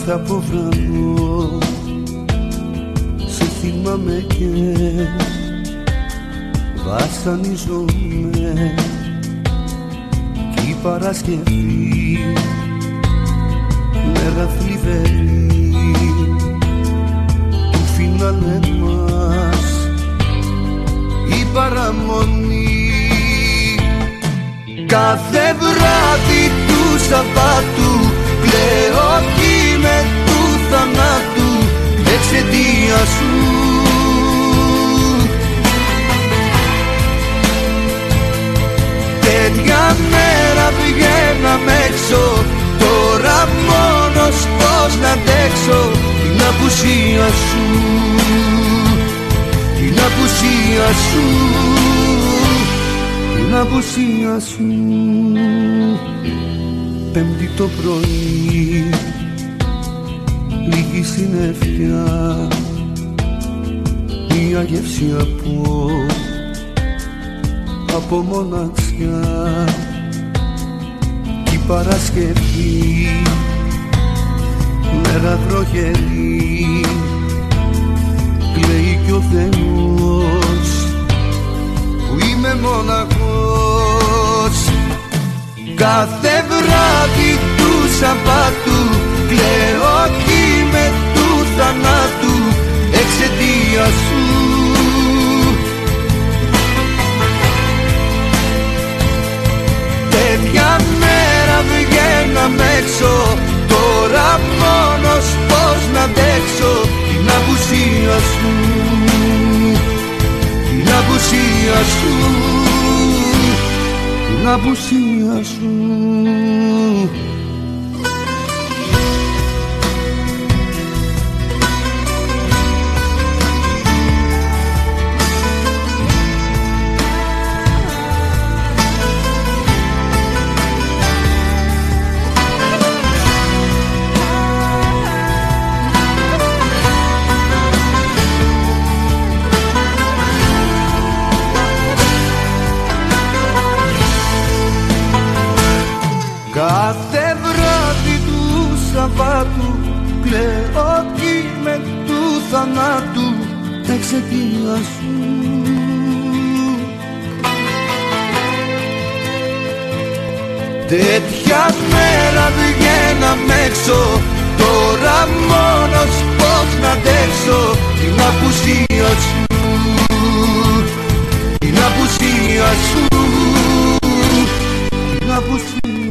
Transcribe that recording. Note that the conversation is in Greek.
νύχτα από βραδό σε θυμάμαι και βασανίζομαι κι η Παρασκευή μέρα θλιβερή του φινάλε μας η παραμονή. Κάθε βράδυ του Σαββάτου κλαίω κι με του θανάτου εξαιτίας σου. Τέτοια μέρα βγαίναμε έξω, τώρα μόνος πώς να αντέξω την απουσία σου, την απουσία σου, την απουσία σου. Πέμπτη το πρωί, λίγη συννεφιά, μια γεύση από μοναξιά κι η Παρασκευή μέρα βροχερή κλαίει κι ο Θεός που είμαι μοναχός. Κάθε βράδυ του Σαββάτου κλαίω κι με του θανάτου εξαιτίας σου. Τέτοια μέρα βγαίναμε έξω, τώρα μόνος πώς να αντέξω την απουσία σου, την απουσία σου, την απουσία σου. Κάθε βράδυ του Σαββάτου κλαίω κι με του θανάτου εξαιτίας σου. Τέτοια μέρα βγαίναμε έξω, τώρα μόνος πώς να αντέξω την απουσία σου, την απουσία σου, την απουσία.